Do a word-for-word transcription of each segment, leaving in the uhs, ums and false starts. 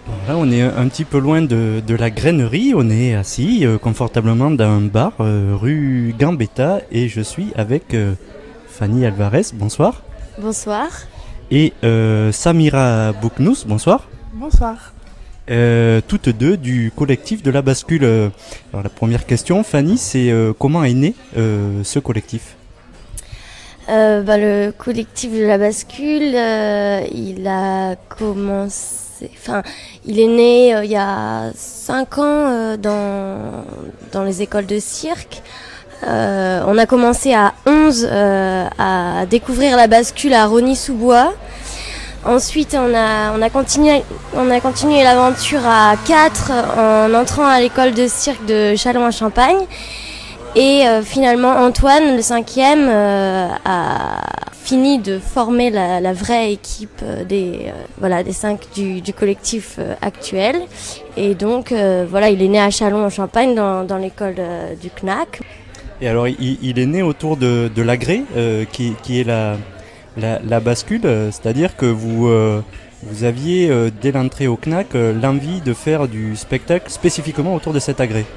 Là, on est un petit peu loin de, de la grainerie. On est assis euh, confortablement dans un bar euh, rue Gambetta et je suis avec euh, Fanny Alvarez. Bonsoir. Bonsoir. Et euh, Samira Bouknous. Bonsoir. Bonsoir. Euh, toutes deux du collectif de la bascule. Alors la première question, Fanny, c'est euh, comment est né euh, ce collectif? Euh, bah, le collectif de la bascule, euh, il a commencé. Enfin, il est né euh, il y a cinq ans euh, dans dans les écoles de cirque. Euh, on a commencé à onze euh, à découvrir la bascule à Rosny-sous-Bois. Ensuite, on a on a continué on a continué l'aventure à quatre en entrant à l'école de cirque de Châlons-en-Champagne. Et euh, finalement, Antoine, le cinquième, euh, a fini de former la, la vraie équipe euh, des euh, voilà des cinq du, du collectif euh, actuel. Et donc euh, voilà, il est né à Châlons-en-Champagne dans, dans l'école euh, du C N A C. Et alors, il, il est né autour de, de l'agré, euh, qui, qui est la, la, la bascule, euh, c'est-à-dire que vous, euh, vous aviez, euh, dès l'entrée au C N A C, euh, l'envie de faire du spectacle spécifiquement autour de cet agré.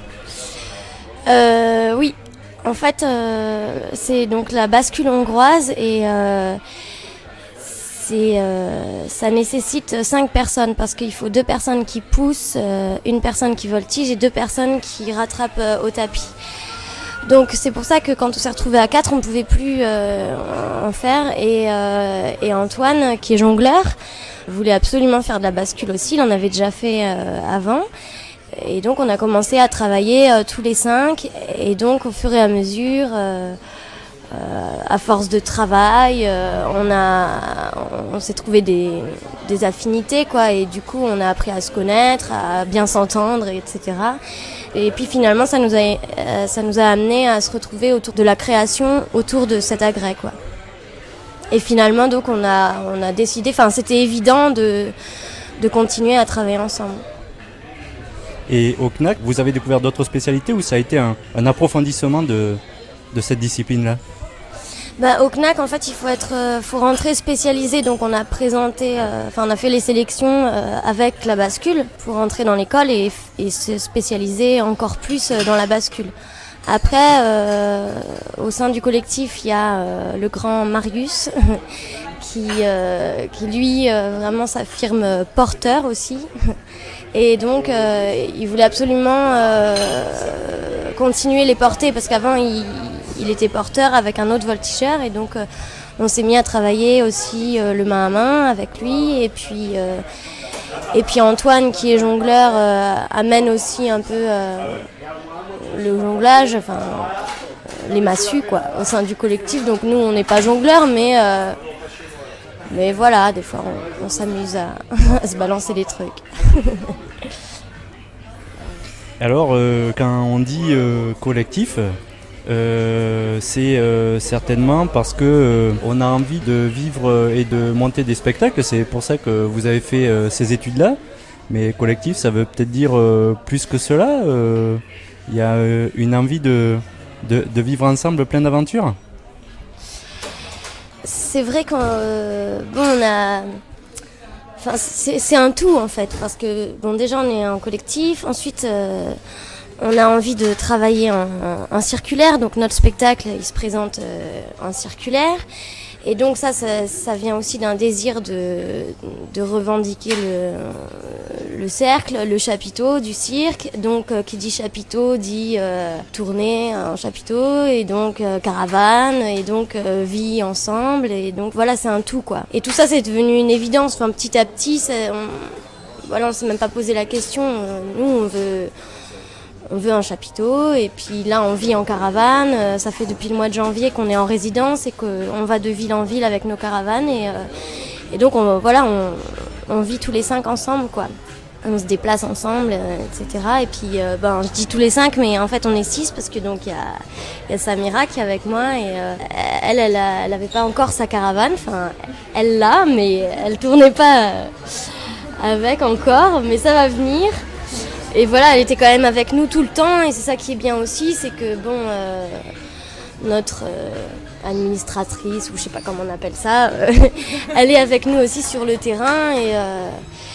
Euh, oui, en fait, euh, c'est donc la bascule hongroise et euh, c'est, euh, ça nécessite cinq personnes parce qu'il faut deux personnes qui poussent, euh, une personne qui voltige et deux personnes qui rattrapent euh, au tapis. Donc c'est pour ça que quand on s'est retrouvé à quatre, on ne pouvait plus euh, en faire et, euh, et Antoine, qui est jongleur, voulait absolument faire de la bascule aussi, il en avait déjà fait euh, avant. Et donc on a commencé à travailler euh, tous les cinq et donc au fur et à mesure, euh, euh, à force de travail, euh, on a, on s'est trouvé des, des affinités quoi et du coup on a appris à se connaître, à bien s'entendre, et cetera. Et puis finalement ça nous a, euh, ça nous a amené à se retrouver autour de la création, autour de cet agrès quoi. Et finalement donc on a, on a décidé, enfin c'était évident de, de continuer à travailler ensemble. Et au C N A C, vous avez découvert d'autres spécialités ou ça a été un, un approfondissement de, de cette discipline-là? Bah, au C N A C, en fait, il faut être, euh, faut rentrer spécialisé. Donc, on a présenté, enfin, euh, on a fait les sélections euh, avec la bascule pour rentrer dans l'école et, et se spécialiser encore plus dans la bascule. Après, euh, au sein du collectif, il y a euh, le grand Marius qui, euh, qui lui, euh, vraiment s'affirme porteur aussi. Et donc, euh, il voulait absolument euh, continuer les porter parce qu'avant, il, il était porteur avec un autre voltigeur. Et donc, euh, on s'est mis à travailler aussi euh, le main à main avec lui. Et puis, euh, et puis Antoine, qui est jongleur, euh, amène aussi un peu euh, le jonglage, enfin, les massues, quoi, au sein du collectif. Donc, nous, on n'est pas jongleurs, mais... Euh, Mais voilà, des fois, on, on s'amuse à, à se balancer des trucs. Alors, euh, quand on dit euh, collectif, euh, c'est euh, certainement parce que euh, on a envie de vivre et de monter des spectacles. C'est pour ça que vous avez fait euh, ces études-là. Mais collectif, ça veut peut-être dire euh, plus que cela. Il euh, y a euh, une envie de, de, de vivre ensemble plein d'aventures. C'est vrai qu'on euh, bon, on a, enfin c'est, c'est un tout en fait parce que bon déjà on est en collectif, ensuite euh, on a envie de travailler en, en, en circulaire, donc notre spectacle il se présente euh, en circulaire. Et donc ça, ça, ça vient aussi d'un désir de, de revendiquer le, le cercle, le chapiteau du cirque. Donc euh, qui dit chapiteau dit euh, tournée en chapiteau et donc euh, caravane et donc euh, vie ensemble. Et donc voilà, c'est un tout quoi. Et tout ça c'est devenu une évidence. Enfin petit à petit, ça, on, voilà, on s'est même pas posé la question. Nous on veut... On veut un chapiteau et puis là on vit en caravane, ça fait depuis le mois de janvier qu'on est en résidence et qu'on va de ville en ville avec nos caravanes et, euh, et donc on, voilà, on, on vit tous les cinq ensemble quoi. On se déplace ensemble, euh, et cetera. Et puis euh, ben, je dis tous les cinq mais en fait on est six parce que donc il y a, y a Samira qui est avec moi et euh, elle, elle, a, elle avait pas encore sa caravane, enfin elle l'a mais elle tournait pas avec encore, mais ça va venir. Et voilà, elle était quand même avec nous tout le temps et c'est ça qui est bien aussi, c'est que bon, euh, notre euh, administratrice ou je sais pas comment on appelle ça, euh, elle est avec nous aussi sur le terrain et, euh,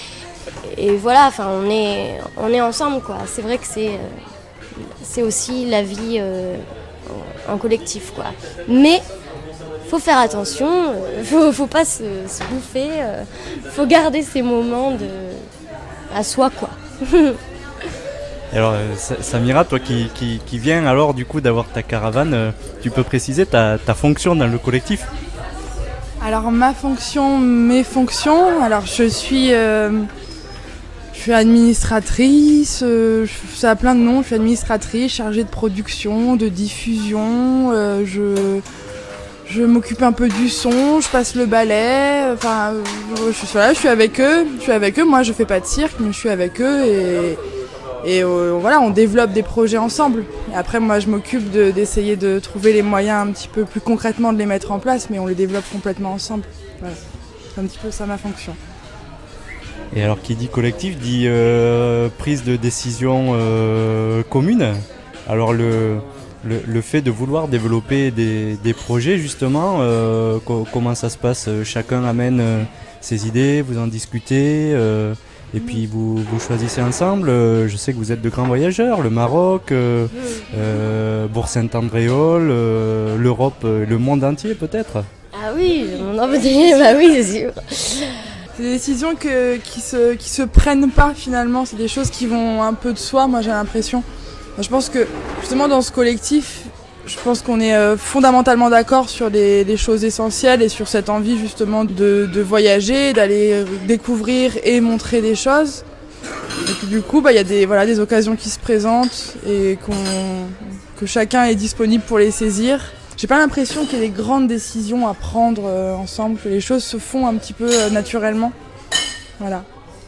et voilà, enfin, on est, on est ensemble, quoi. C'est vrai que c'est, c'est aussi la vie euh, en collectif, quoi. Mais faut faire attention, euh, faut, faut pas se, se bouffer, euh, faut garder ces moments de, à soi, quoi. Alors euh, Samira, toi qui, qui, qui viens alors du coup d'avoir ta caravane, euh, tu peux préciser ta, ta fonction dans le collectif? Alors ma fonction, mes fonctions, alors je suis, euh, je suis administratrice, euh, ça a plein de noms, je suis administratrice, chargée de production, de diffusion, euh, je... Je m'occupe un peu du son, je passe le balai, enfin, je, je suis là, je suis avec eux, je suis avec eux, moi je fais pas de cirque, mais je suis avec eux et, et euh, voilà, on développe des projets ensemble. Et après moi je m'occupe de, d'essayer de trouver les moyens un petit peu plus concrètement de les mettre en place, mais on les développe complètement ensemble. Voilà. C'est un petit peu ça ma fonction. Et alors qui dit collectif dit euh, prise de décision euh, commune. Alors le... Le, le fait de vouloir développer des, des projets justement, euh, co- comment ça se passe? Chacun amène euh, ses idées, vous en discutez euh, et puis vous, vous choisissez ensemble. Euh, je sais que vous êtes de grands voyageurs, le Maroc, euh, euh, Bourg-Saint-Andréol, euh, l'Europe, euh, le monde entier peut-être. Ah oui, le monde entier, bah oui, c'est sûr. C'est des décisions que, qui se, qui se prennent pas finalement, c'est des choses qui vont un peu de soi, moi j'ai l'impression. Je pense que justement dans ce collectif, je pense qu'on est euh, fondamentalement d'accord sur les, les choses essentielles et sur cette envie justement de, de voyager, d'aller découvrir et montrer des choses. Et puis du coup, bah, y a des, voilà, des occasions qui se présentent et qu'on, que chacun est disponible pour les saisir. J'ai pas l'impression qu'il y ait des grandes décisions à prendre euh, ensemble, que les choses se font un petit peu euh, naturellement. Voilà.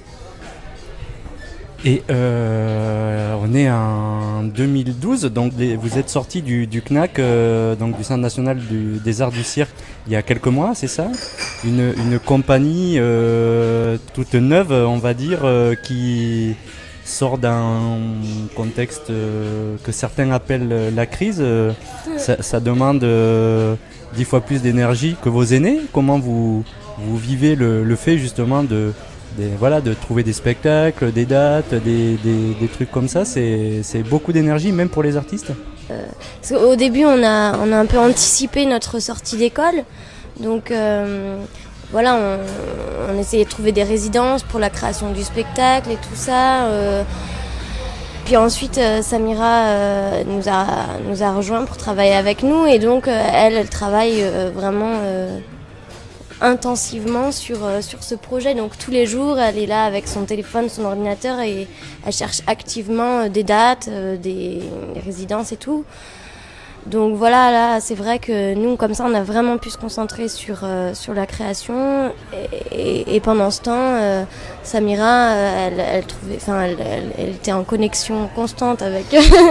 Et euh, on est en deux mille douze, donc les, vous êtes sorti du, du C N A C, euh, donc du Centre National du, des Arts du Cirque, il y a quelques mois, c'est ça? Une, une compagnie euh, toute neuve, on va dire, euh, qui sort d'un contexte euh, que certains appellent la crise. Euh, ça, ça demande euh, dix fois plus d'énergie que vos aînés. Comment vous, vous vivez le, le fait justement de... Des, voilà, de trouver des spectacles, des dates, des, des, des trucs comme ça, c'est, c'est beaucoup d'énergie, même pour les artistes. Euh, parce qu'au début, on a, on a un peu anticipé notre sortie d'école. Donc euh, voilà, on, on essayait de trouver des résidences pour la création du spectacle et tout ça. Euh, puis ensuite, euh, Samira euh, nous, a, nous a rejoints pour travailler avec nous. Et donc, euh, elle, elle travaille euh, vraiment... Euh, intensivement sur, euh, sur ce projet. Donc tous les jours, elle est là avec son téléphone, son ordinateur et elle cherche activement euh, des dates, euh, des, des résidences et tout. Donc voilà, là, c'est vrai que nous, comme ça, on a vraiment pu se concentrer sur, euh, sur la création. Et, et, et pendant ce temps, euh, Samira, euh, elle, elle, trouvait, enfin, elle, elle, elle était en connexion constante avec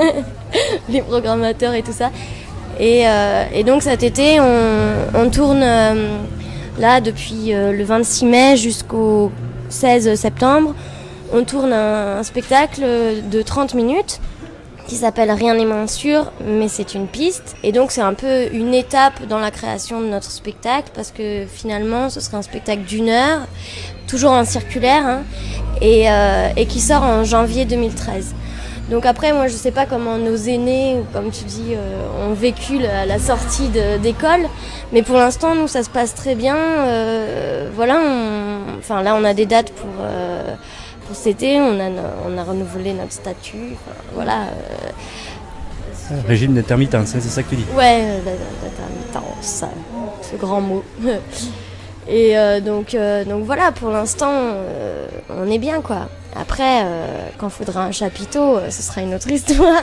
les programmateurs et tout ça. Et, euh, et donc cet été, on, on tourne... Euh, Là, depuis euh, le vingt-six mai jusqu'au seize septembre, on tourne un, un spectacle de trente minutes qui s'appelle Rien n'est moins sûr, mais c'est une piste. Et donc, c'est un peu une étape dans la création de notre spectacle parce que finalement, ce serait un spectacle d'une heure, toujours en circulaire, hein, et, euh, et qui sort en janvier deux mille treize. Donc après, moi, je sais pas comment nos aînés, ou comme tu dis, euh, ont vécu la, la sortie de, d'école. Mais pour l'instant, nous, ça se passe très bien. Euh, voilà, on, enfin là, on a des dates pour, euh, pour cet été. On a, on a renouvelé notre statut. Enfin, voilà. Euh, Régime d'intermittence, c'est ça que tu dis? Ouais, l'intermittence, ce grand mot. Et euh, donc, euh, donc voilà, pour l'instant, euh, on est bien, quoi. Après, euh, quand il faudra un chapiteau, euh, ce sera une autre histoire.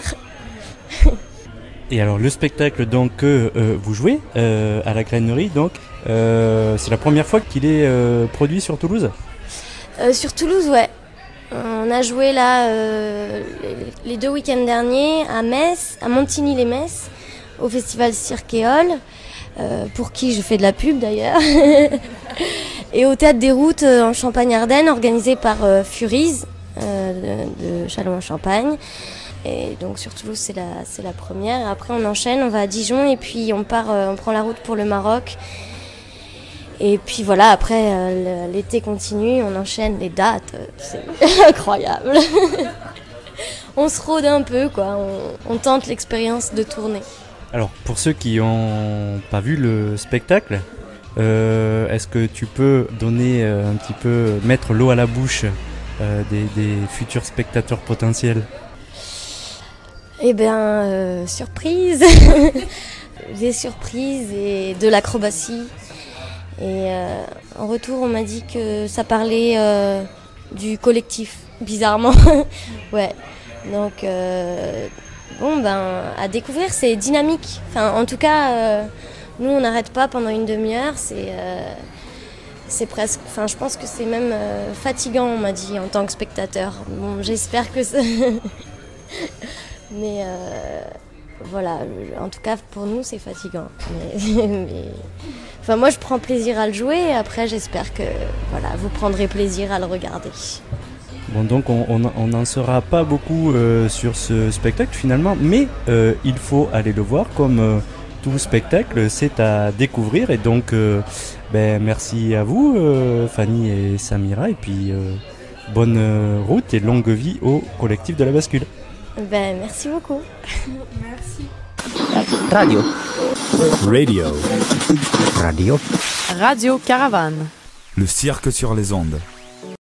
Et alors, le spectacle donc que euh, vous jouez euh, à la Crânerie, donc, euh, c'est la première fois qu'il est euh, produit sur Toulouse? euh, Sur Toulouse, ouais. On a joué là euh, les, les deux week-ends derniers à Metz, à Montigny-les-Metz, au festival Cirquéole. Euh, pour qui je fais de la pub d'ailleurs, et au Théâtre des Routes euh, en Champagne-Ardenne, organisé par euh, Furies euh, de, de Châlons-en-Champagne. Et donc sur Toulouse, c'est la, c'est la première. Après, on enchaîne, on va à Dijon et puis on part, euh, on prend la route pour le Maroc. Et puis voilà, après euh, l'été continue, on enchaîne les dates, euh, c'est incroyable. On se rôde un peu, quoi, on, on tente l'expérience de tourner. Alors, pour ceux qui n'ont pas vu le spectacle, euh, est-ce que tu peux donner euh, un petit peu, mettre l'eau à la bouche euh, des, des futurs spectateurs potentiels ? Eh bien, euh, surprise. Des surprises et de l'acrobatie. Et euh, en retour, on m'a dit que ça parlait euh, du collectif, bizarrement. Ouais. Donc, euh, bon, ben, à découvrir, c'est dynamique. Enfin, en tout cas, euh, nous, on n'arrête pas pendant une demi-heure. C'est, euh, c'est presque. Enfin, je pense que c'est même euh, fatigant, on m'a dit, en tant que spectateur. Bon, j'espère que c'est. Mais euh, voilà, en tout cas, pour nous, c'est fatigant. Mais, mais... Enfin, moi, je prends plaisir à le jouer. Après, j'espère que voilà, vous prendrez plaisir à le regarder. Bon, donc on n'en saura pas beaucoup euh, sur ce spectacle finalement, mais euh, il faut aller le voir comme euh, tout spectacle, c'est à découvrir. Et donc, euh, ben, merci à vous, euh, Fanny et Samira, et puis euh, bonne euh, route et longue vie au collectif de la bascule. Ben, merci beaucoup. Merci. Radio. Radio. Radio. Radio Caravane. Le cirque sur les ondes.